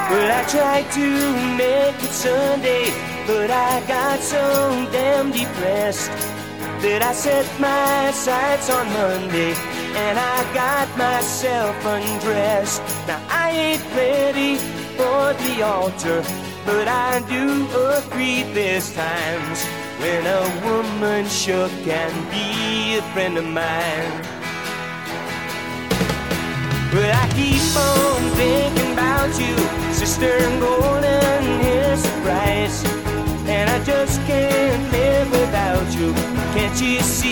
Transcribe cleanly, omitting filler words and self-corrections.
Well, I tried to make it Sunday, but I got so damn depressed that I set my sights on Monday and I got myself undressed. Now I ain't ready for the altar, but I do agree there's times when a woman sure can be a friend of mine. Well, I keep on thinking about you, sister golden hair surprise, and I just can't live without you. Can't you see